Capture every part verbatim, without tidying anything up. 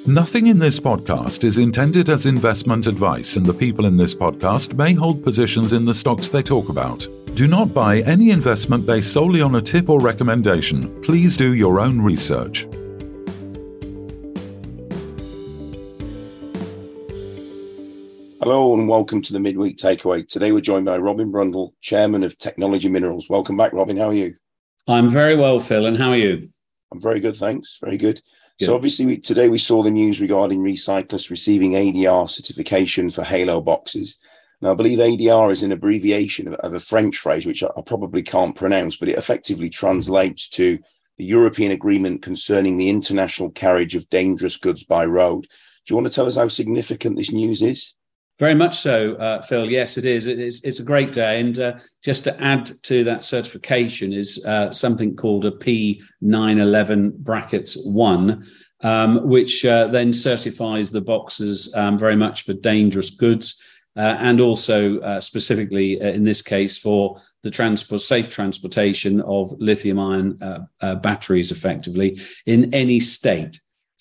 Nothing in this podcast is intended as investment advice, and the people in this podcast may hold positions in the stocks they talk about. Do not buy any investment based solely on a tip or recommendation. Please do your own research. Hello and welcome to the Midweek Takeaway. Today we're joined by Robin Brundle, Chairman of Technology Minerals. Welcome back, Robin. How are you? I'm very well, Phil. And how are you? I'm very good, thanks. Very good. Good. So obviously we, today we saw the news regarding Recyclers receiving A D R certification for Halo boxes. Now I believe A D R is an abbreviation of, of a French phrase, which I, I probably can't pronounce, but it effectively translates to the European Agreement concerning the international carriage of dangerous goods by road. Do you want to tell us how significant this news is? Very much so, uh, Phil. Yes, it is. It is. It's a great day. And uh, just to add to that certification is uh, something called a P nine eleven brackets one, um, which uh, then certifies the boxes um, very much for dangerous goods uh, and also uh, specifically uh, in this case for the transport, safe transportation of lithium-ion uh, uh, batteries effectively in any state.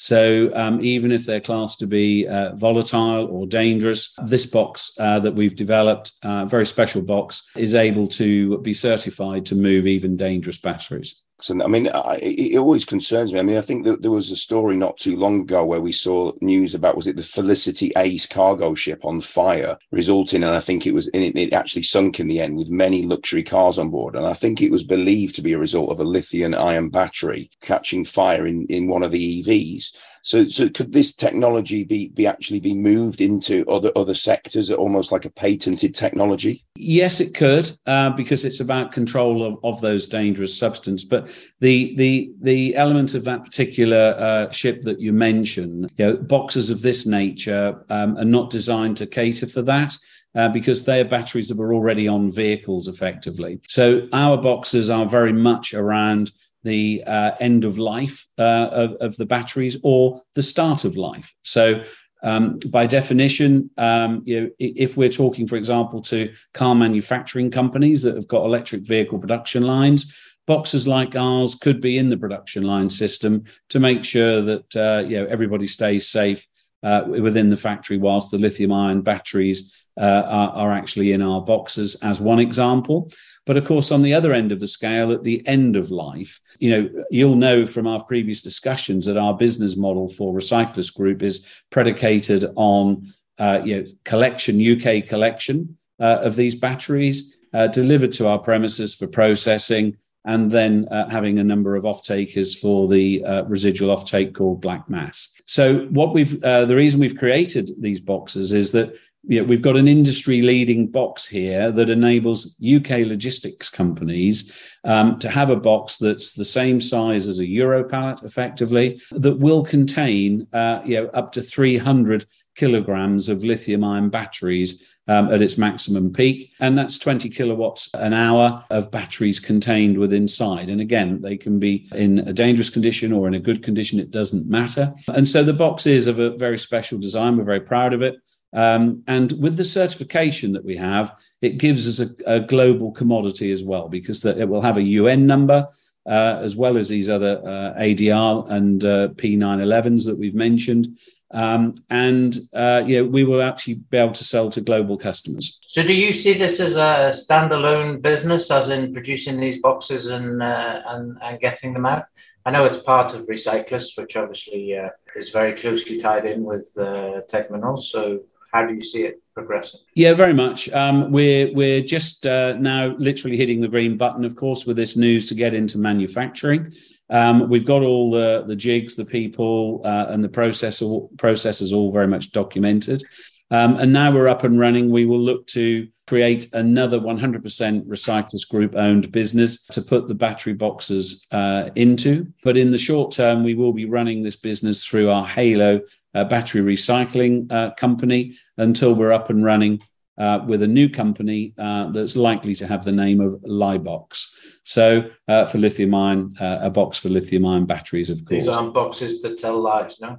So um, even if they're classed to be uh, volatile or dangerous, this box uh, that we've developed, a uh, very special box, is able to be certified to move even dangerous batteries. So, I mean, I, it always concerns me. I mean, I think that there was a story not too long ago where we saw news about, was it the Felicity Ace cargo ship on fire, resulting, and I think it was, it, it actually sunk in the end with many luxury cars on board. And I think it was believed to be a result of a lithium-ion battery catching fire in, in one of the E Vs. So, so could this technology be, be actually be moved into other other sectors, almost like a patented technology? Yes, it could, uh, because it's about control of, of those dangerous substances. But the the the element of that particular uh, ship that you mentioned, you know, boxes of this nature um, are not designed to cater for that. Uh, because they are batteries that were already on vehicles effectively. So our boxes are very much around the uh, end of life uh, of, of the batteries or the start of life. So um, by definition, um, you know, if we're talking, for example, to car manufacturing companies that have got electric vehicle production lines, boxes like ours could be in the production line system to make sure that uh, you know, everybody stays safe uh, within the factory whilst the lithium-ion batteries Uh, are, are actually in our boxes, as one example. But of course, on the other end of the scale, at the end of life, you know, you'll know from our previous discussions that our business model for Recyclers Group is predicated on, uh, you know, collection, U K collection uh, of these batteries uh, delivered to our premises for processing, and then uh, having a number of off-takers for the uh, residual off-take called black mass. So what we've, uh, the reason we've created these boxes is that yeah, we've got an industry-leading box here that enables U K logistics companies um, to have a box that's the same size as a Euro pallet, effectively, that will contain uh, you know, up to three hundred kilograms of lithium-ion batteries um, at its maximum peak. And that's twenty kilowatts an hour of batteries contained within inside. And again, they can be in a dangerous condition or in a good condition. It doesn't matter. And so the box is of a very special design. We're very proud of it. Um, and with the certification that we have, it gives us a, a global commodity as well, because the, it will have a U N number uh, as well as these other uh, A D R and uh, P nine elevens that we've mentioned. Um, and, uh, you know, we will actually be able to sell to global customers. So do you see this as a standalone business, as in producing these boxes and, uh, and, and getting them out? I know it's part of Recyclers, which obviously uh, is very closely tied in with uh, Tech Minerals. So how do you see it progressing? Yeah, very much. Um, we're we're just uh, now literally hitting the green button, of course, with this news to get into manufacturing. Um, we've got all the, the jigs, the people, uh, and the process, all, processes all very much documented. Um, and now we're up and running. We will look to create another one hundred percent Recyclers Group owned business to put the battery boxes uh, into. But in the short term, we will be running this business through our Halo uh, battery recycling uh, company until we're up and running uh, with a new company uh, that's likely to have the name of Libox. So uh, for lithium-ion, uh, a box for lithium-ion batteries, of course. These aren't boxes that tell lies, no?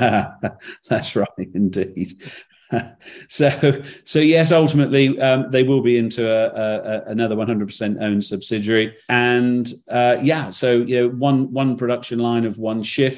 That's right, indeed. so, so yes, ultimately um, they will be into a, a, another one hundred percent owned subsidiary, and uh, yeah, so you know, one one production line of one shift.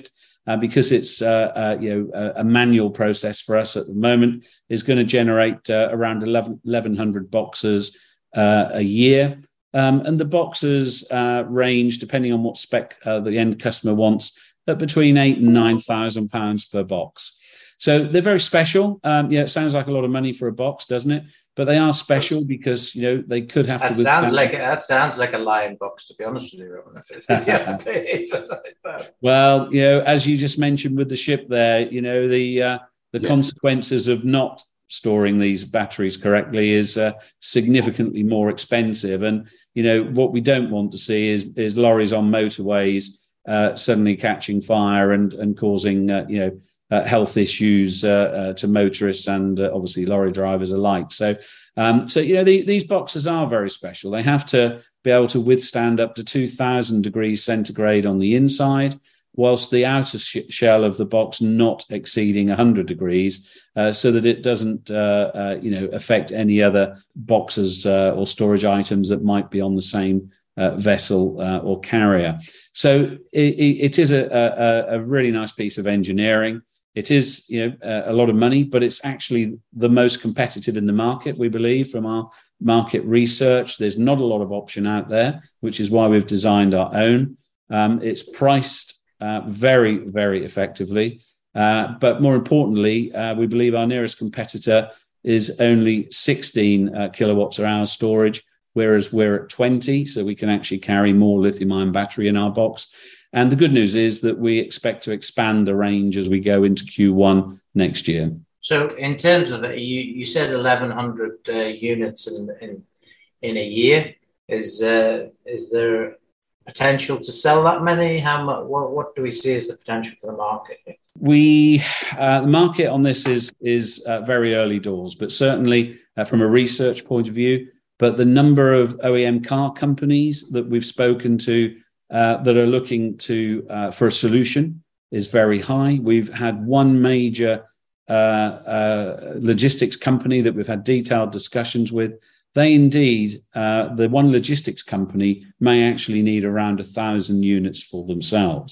uh, because it's uh, uh, you know a, a manual process for us at the moment, is going to generate uh, around eleven hundred boxes uh, a year. Um, and the boxes uh, range, depending on what spec uh, the end customer wants, at between eight and nine thousand pounds per box. So they're very special. Um, yeah, it sounds like a lot of money for a box, doesn't it? But they are special because, you know, they could have that to. Sounds like that sounds like a lion box, to be honest with you, Robin, if, it's, if you have to pay it like that. Well, you know, as you just mentioned with the ship there, you know, the uh, the yeah. consequences of not storing these batteries correctly is uh, significantly more expensive. And, you know, what we don't want to see is is lorries on motorways uh, suddenly catching fire and and causing, uh, you know, Uh, health issues uh, uh, to motorists and uh, obviously lorry drivers alike. So, um, so you know, the, these boxes are very special. They have to be able to withstand up to two thousand degrees centigrade on the inside, whilst the outer sh- shell of the box not exceeding one hundred degrees, uh, so that it doesn't, uh, uh, you know, affect any other boxes uh, or storage items that might be on the same uh, vessel uh, or carrier. So, it, it is a, a, a really nice piece of engineering. It is, you know, a lot of money, but it's actually the most competitive in the market, we believe, from our market research. There's not a lot of option out there, which is why we've designed our own. Um, it's priced uh, very, very effectively. Uh, but more importantly, uh, we believe our nearest competitor is only sixteen uh, kilowatts per hour storage, whereas we're at twenty. So we can actually carry more lithium-ion battery in our box. And the good news is that we expect to expand the range as we go into Q one next year. So in terms of it, you, you said eleven hundred uh, units in, in in a year. Is uh, is there potential to sell that many? How much? What, what do we see as the potential for the market? We uh, the market on this is is uh, very early doors, but certainly uh, from a research point of view. But the number of O E M car companies that we've spoken to Uh, that are looking to uh, for a solution is very high. We've had one major uh, uh, logistics company that we've had detailed discussions with. They indeed, uh, the one logistics company may actually need around a thousand units for themselves.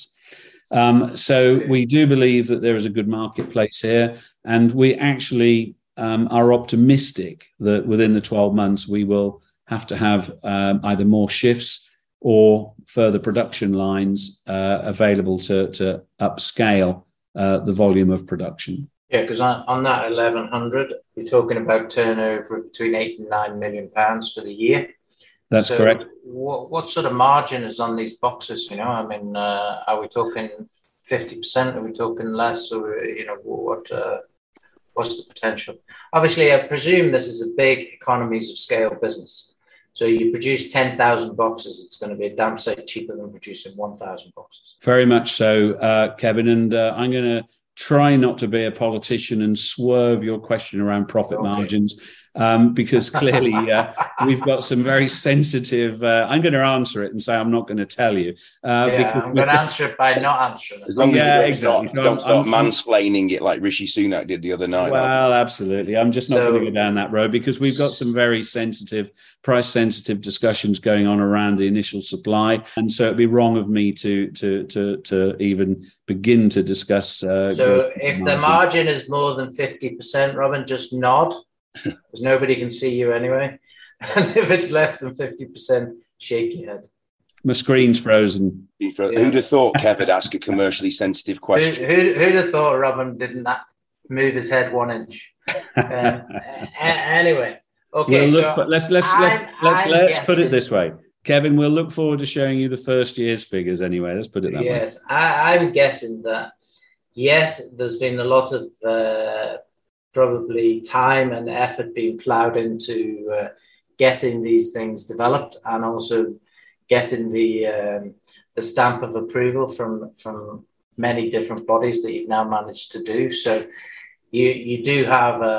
Um, so we do believe that there is a good marketplace here, and we actually um, are optimistic that within the twelve months we will have to have um, either more shifts or further production lines uh, available to, to upscale uh, the volume of production. Yeah, because on, on that eleven hundred, you're talking about turnover of between eight and nine million pounds for the year. That's so correct. What, what sort of margin is on these boxes? You know, I mean, uh, are we talking fifty percent? Are we talking less? Or, you know, what uh, what's the potential? Obviously, I presume this is a big economies of scale business. So you produce ten thousand boxes, it's going to be a damn sight cheaper than producing one thousand boxes. Very much so, uh, Kevin. And uh, I'm going to try not to be a politician and swerve your question around profit okay. margins, um, because clearly uh, we've got some very sensitive, uh, I'm going to answer it and say I'm not going to tell you. Uh, yeah, because I'm going to answer it by not answering it. As long as yeah, you don't exactly. start, don't start I'm, mansplaining it like Rishi Sunak did the other night. Well, absolutely. I'm just not so, going to go down that road because we've got some very sensitive, price-sensitive discussions going on around the initial supply. And so it'd be wrong of me to to to, to even begin to discuss. Uh, so if margin. The margin is more than fifty percent, Robin, just nod. Because nobody can see you anyway. And if it's less than fifty percent, shake your head. My screen's frozen. Yeah. Who'd have thought Kev would ask a commercially sensitive question? Who, who, who'd have thought Robin didn't move his head one inch? Um, a- anyway, okay. We'll look, so let's let's I'm, let's let's, let's guessing, put it this way, Kevin. We'll look forward to showing you the first year's figures anyway. Let's put it that yes, way. Yes, I'm guessing that. Yes, there's been a lot of. Uh, probably time and effort being plowed into uh, getting these things developed and also getting the um, the stamp of approval from from many different bodies that you've now managed to do. So you you do have a,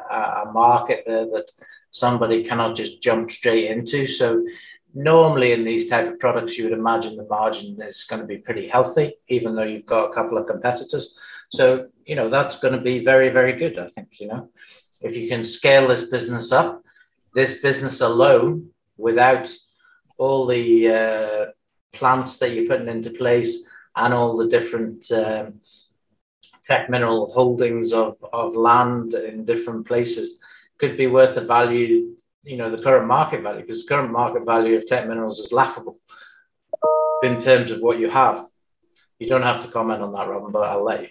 a market there that somebody cannot just jump straight into. So normally in these type of products, you would imagine the margin is going to be pretty healthy, even though you've got a couple of competitors. So, you know, that's going to be very, very good, I think, you know. If you can scale this business up, this business alone, without all the uh, plants that you're putting into place, and all the different um, Teck Mineral holdings of, of land in different places could be worth the value, you know, the current market value, because the current market value of Teck Minerals is laughable in terms of what you have. You don't have to comment on that, Robin, but I'll let you.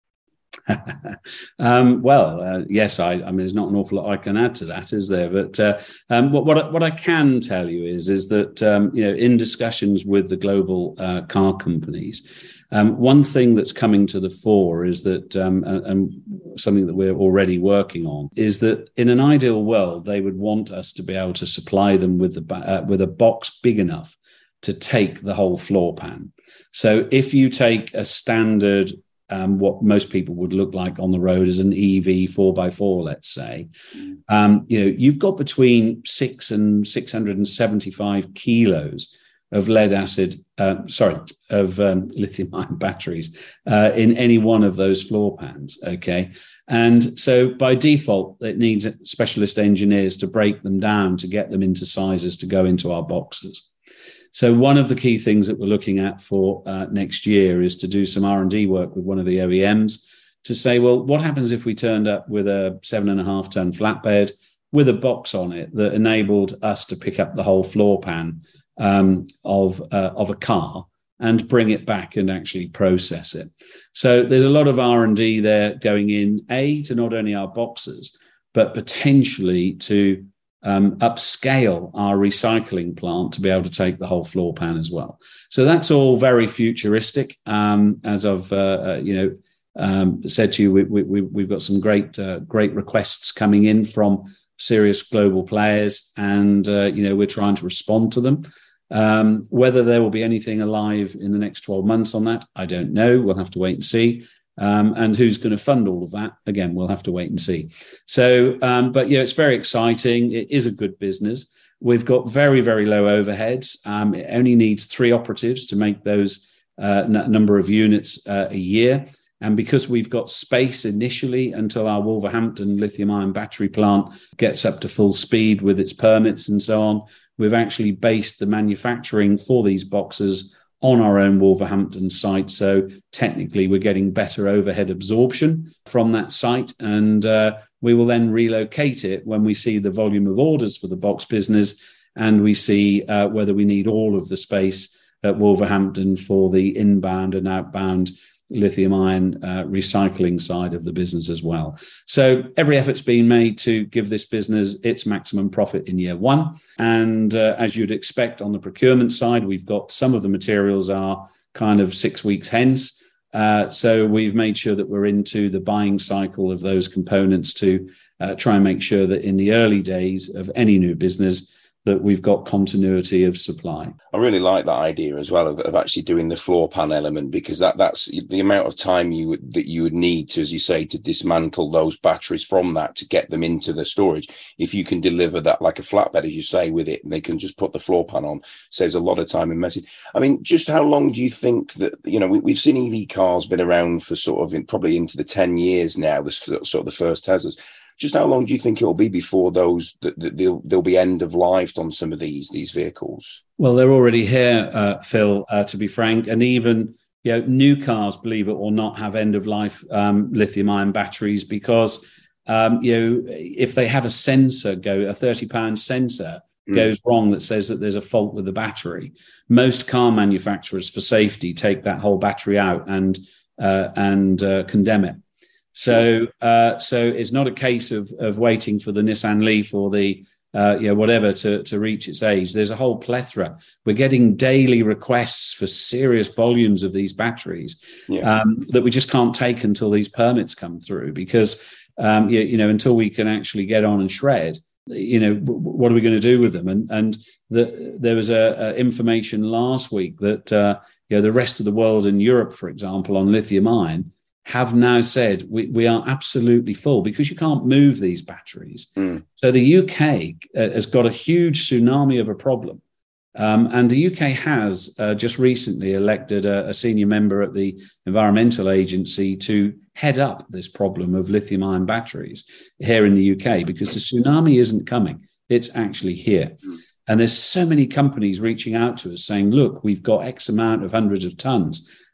um, well, uh, yes, I, I mean, there's not an awful lot I can add to that, is there? But uh, um, what what I, what I can tell you is is that um, you know, in discussions with the global uh, car companies, um, one thing that's coming to the fore is that, um, and, and something that we're already working on, is that in an ideal world, they would want us to be able to supply them with the uh, with a box big enough to take the whole floor pan. So if you take a standard Um, what most people would look like on the road as an E V four by four, let's say, um, you know, you've got between six and six hundred seventy-five kilos of lead acid, uh, sorry, of um, lithium-ion batteries uh, in any one of those floor pans. Okay, and so by default, it needs specialist engineers to break them down to get them into sizes to go into our boxes. So one of the key things that we're looking at for uh, next year is to do some R and D work with one of the O E Ms to say, well, what happens if we turned up with a seven and a half ton flatbed with a box on it that enabled us to pick up the whole floor pan um, of, uh, of a car and bring it back and actually process it. So there's a lot of R and D there going in, A, to not only our boxes, but potentially to Um, upscale our recycling plant to be able to take the whole floor pan as well. So that's all very futuristic. Um, as I've uh, uh, you know um, said to you, we, we, we've got some great uh, great requests coming in from serious global players, and uh, you know we're trying to respond to them. Um, whether there will be anything alive in the next twelve months on that, I don't know. We'll have to wait and see. Um, and who's going to fund all of that? Again, we'll have to wait and see. So, um, but yeah, it's very exciting. It is a good business. We've got very, very low overheads. Um, it only needs three operatives to make those uh, n- number of units uh, a year. And because we've got space initially until our Wolverhampton lithium-ion battery plant gets up to full speed with its permits and so on, we've actually based the manufacturing for these boxes on our own Wolverhampton site. So technically we're getting better overhead absorption from that site, and uh, we will then relocate it when we see the volume of orders for the box business, and we see uh, whether we need all of the space at Wolverhampton for the inbound and outbound lithium-ion uh, recycling side of the business as well. So every effort's been made to give this business its maximum profit in year one. And uh, as you'd expect on the procurement side, we've got some of the materials are kind of six weeks hence. Uh, so we've made sure that we're into the buying cycle of those components to uh, try and make sure that in the early days of any new business, that we've got continuity of supply. I really like that idea as well of, of actually doing the floor pan element, because that that's the amount of time you would, that you would need to, as you say, to dismantle those batteries from that to get them into the storage. If you can deliver that like a flatbed, as you say, with it, and they can just put the floor pan on, saves a lot of time and message. I mean, just how long do you think that, you know, we, we've seen E V cars been around for sort of in, probably into the ten years now, the sort of the first Teslas. Just how long do you think it will be before those that, that they'll, they'll be end of life on some of these these vehicles? Well, they're already here, uh, Phil, uh, to be frank, and even you know new cars, believe it or not, have end of life um, lithium-ion batteries because um, you know if they have a sensor go a thirty pound sensor mm. goes wrong that says that there's a fault with the battery, most car manufacturers for safety take that whole battery out and uh, and uh, condemn it. So, uh, so it's not a case of of waiting for the Nissan Leaf or the uh, you know whatever to to reach its age. There's a whole plethora. We're getting daily requests for serious volumes of these batteries yeah. um, that we just can't take until these permits come through. Because um, you, you know until we can actually get on and shred, you know what are we going to do with them? And and the, there was a, a information last week that uh, you know the rest of the world in Europe, for example, on lithium ion, have now said we, we are absolutely full because you can't move these batteries. Mm. So the U K uh, has got a huge tsunami of a problem. Um, and the U K has uh, just recently elected a, a senior member at the Environmental Agency to head up this problem of lithium-ion batteries here in the U K, because the tsunami isn't coming. It's actually here. Mm. And there's so many companies reaching out to us saying, look, we've got X amount of hundreds of tons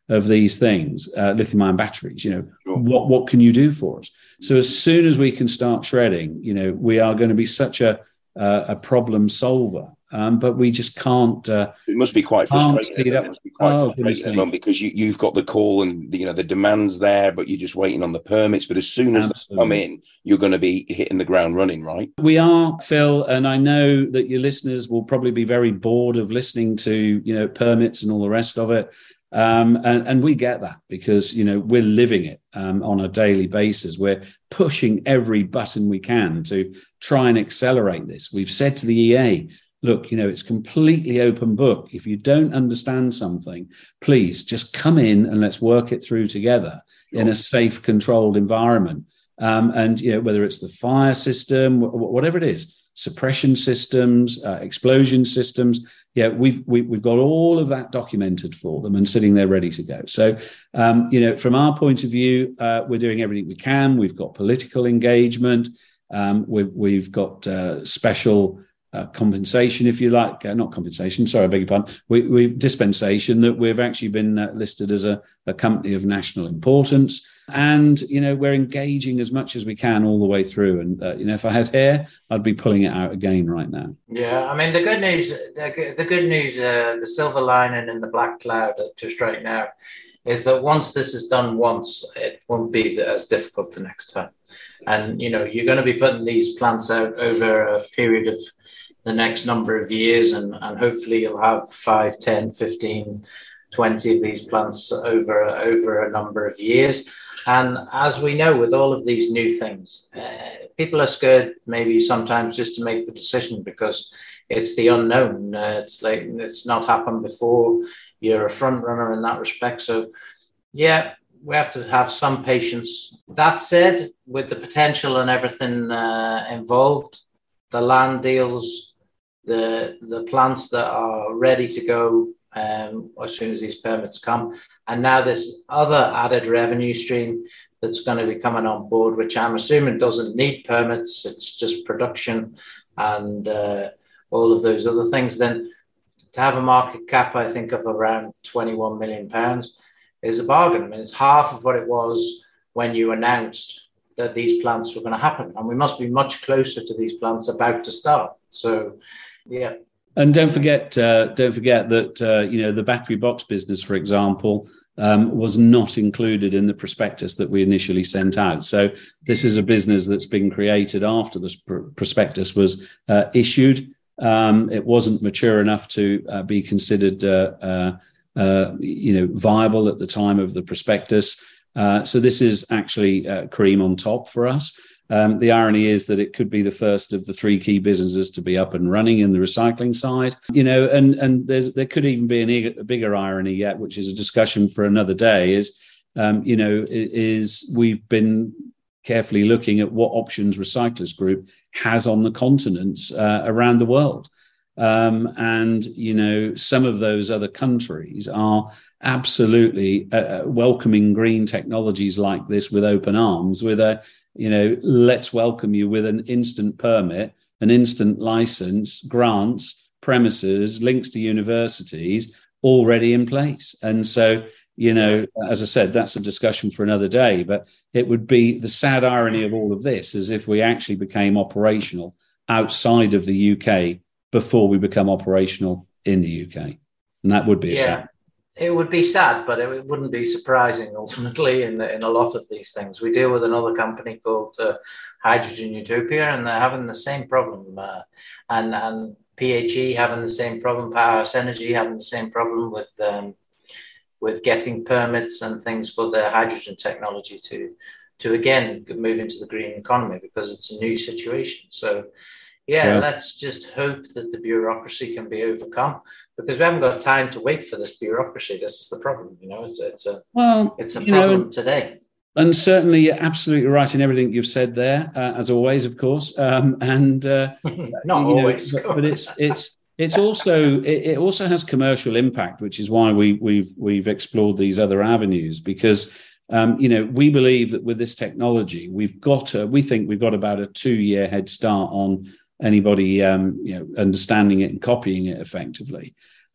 of these things, uh, lithium-ion batteries. You know, sure. what what can you do for us? So as soon as we can start shredding, you know, we are going to be such a uh, a problem solver. Um, but we just can't. Uh, it must be quite frustrating. It must be quite oh, frustrating because you, you've got the call and the, you know the demand's there, but you're just waiting on the permits. But as soon as Absolutely. They come in, you're going to be hitting the ground running, right? We are, Phil, and I know that your listeners will probably be very bored of listening to you know permits and all the rest of it. Um, and, and we get that because, you know, we're living it um, on a daily basis. We're pushing every button we can to try and accelerate this. We've said to the E A, look, you know, it's completely open book. If you don't understand something, please just come in and let's work it through together in a safe, controlled environment. Um, and, you know, whether it's the fire system, whatever it is, suppression systems, uh, explosion systems. Yeah, we've we, we've got all of that documented for them and sitting there ready to go. So, um, you know, from our point of view, uh, we're doing everything we can. We've got political engagement. Um, we've, we've got uh, special uh, compensation, if you like. Uh, not compensation, sorry, I beg your pardon. We, we dispensation that we've actually been uh, listed as a, a company of national importance. And, you know, we're engaging as much as we can all the way through. And, uh, you know, if I had hair, I'd be pulling it out again right now. Yeah, I mean, the good news, the, the good news, uh, the silver lining in the black cloud just right now is that once this is done once, it won't be as difficult the next time. And, you know, you're going to be putting these plants out over a period of the next number of years. And, and hopefully you'll have five, ten, fifteen, twenty of these plants over, over a number of years. And as we know, with all of these new things, uh, people are scared maybe sometimes just to make the decision because it's the unknown. Uh, it's like it's not happened before. You're a front runner in that respect. So, yeah, we have to have some patience. That said, with the potential and everything uh, involved, the land deals, the the plants that are ready to go um, as soon as these permits come. And now this other added revenue stream that's going to be coming on board, which I'm assuming doesn't need permits. It's just production and uh, all of those other things. Then to have a market cap, I think, of around twenty-one million pounds is a bargain. I mean, it's half of what it was when you announced that these plants were going to happen. And we must be much closer to these plants about to start. So, yeah. And don't forget, uh, don't forget that uh, you know the battery box business, for example, um, was not included in the prospectus that we initially sent out. So this is a business that's been created after this pr- prospectus was uh, issued. Um, it wasn't mature enough to uh, be considered, uh, uh, uh, you know, viable at the time of the prospectus. Uh, so this is actually uh, cream on top for us. Um, the irony is that it could be the first of the three key businesses to be up and running in the recycling side, you know, and, and there's, there could even be an, a bigger irony yet, which is a discussion for another day is, um, you know, is we've been carefully looking at what options Recyclers Group has on the continents uh, around the world. Um, and, you know, some of those other countries are absolutely uh, welcoming green technologies like this with open arms, with a, you know, let's welcome you with an instant permit, an instant license, grants, premises, links to universities already in place. And so, you know, as I said, that's a discussion for another day, but it would be the sad irony of all of this as if we actually became operational outside of the U K before we become operational in the U K. And that would be a yeah. sad. It would be sad, but it wouldn't be surprising ultimately in, in a lot of these things. We deal with another company called uh, Hydrogen Utopia, and they're having the same problem. Uh, and, and P H E having the same problem, Powerhouse Energy having the same problem with um, with getting permits and things for their hydrogen technology to, to again, move into the green economy because it's a new situation. So, yeah, sure. Let's just hope that the bureaucracy can be overcome. Because we haven't got time to wait for this bureaucracy. This is the problem, you know. It's it's a well, it's a problem know, today. And certainly, you're absolutely right in everything you've said there, uh, as always, of course. Um, and uh, not always, know, but, but it's it's it's also it, it also has commercial impact, which is why we we've we've explored these other avenues. Because um, you know we believe that with this technology, we've got a, we think we've got about a two year head start on anybody um, you know understanding it and copying it effectively.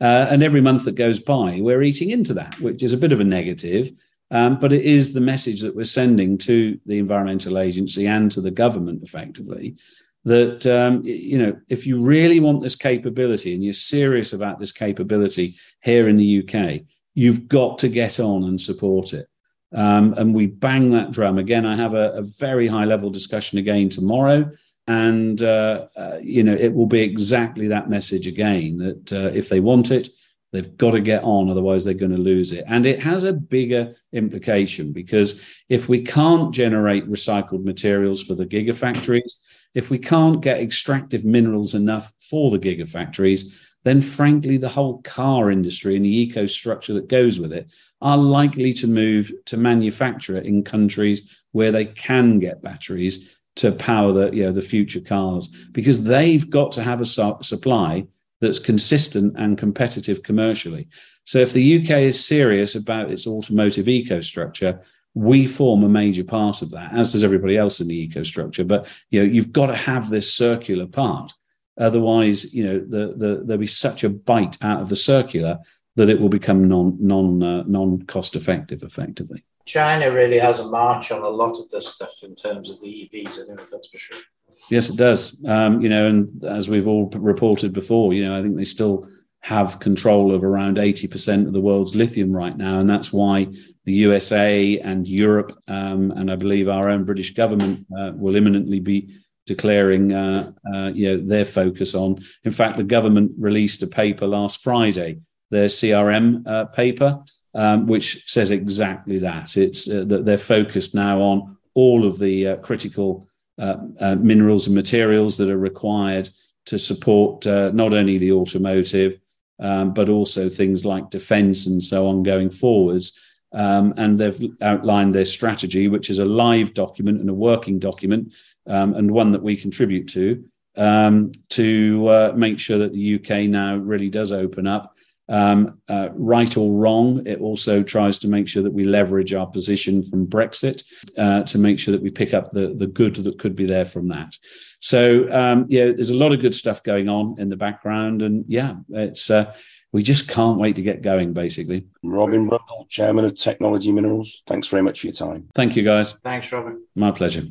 Uh, and every month that goes by, we're eating into that, which is a bit of a negative. Um, but it is the message that we're sending to the Environmental Agency and to the government, effectively, that, um, you know, if you really want this capability and you're serious about this capability here in the U K, you've got to get on and support it. Um, and we bang that drum. Again, I have a, a very high-level discussion again tomorrow. And, uh, uh, you know, it will be exactly that message again, that uh, if they want it, they've got to get on, otherwise they're going to lose it. And it has a bigger implication, because if we can't generate recycled materials for the gigafactories, if we can't get extractive minerals enough for the gigafactories, then frankly, the whole car industry and the eco-structure that goes with it are likely to move to manufacture in countries where they can get batteries to power the, you know, the future cars, because they've got to have a su- supply that's consistent and competitive commercially. So if the U K is serious about its automotive eco-structure, we form a major part of that, as does everybody else in the eco-structure. But, you know, you've got to have this circular part. Otherwise, you know, the, the, there'll be such a bite out of the circular that it will become non, non, uh, non-cost effective, effectively. China really has a march on a lot of this stuff in terms of the E Vs, I think that's for sure. Yes, it does. Um, you know, and as we've all reported before, you know, I think they still have control of around eighty percent of the world's lithium right now. And that's why the U S A and Europe, um, and I believe our own British government uh, will imminently be declaring uh, uh, you know, their focus on. In fact, the government released a paper last Friday, their C R M uh, paper, Um, which says exactly that. It's uh, that they're focused now on all of the uh, critical uh, uh, minerals and materials that are required to support uh, not only the automotive, um, but also things like defence and so on going forwards. Um, and they've outlined their strategy, which is a live document and a working document, um, and one that we contribute to, um, to uh, make sure that the U K now really does open up. Um, uh, right or wrong, it also tries to make sure that we leverage our position from Brexit uh, to make sure that we pick up the, the good that could be there from that. So, um, yeah, there's a lot of good stuff going on in the background. And yeah, it's uh, we just can't wait to get going, basically. Robin Rundle, Chairman of Technology Minerals, thanks very much for your time. Thank you, guys. Thanks, Robin. My pleasure.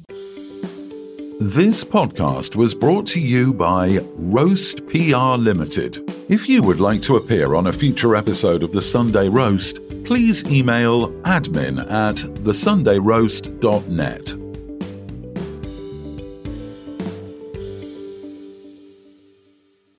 This podcast was brought to you by Roast P R Limited. If you would like to appear on a future episode of The Sunday Roast, please email admin at the sunday roast dot net.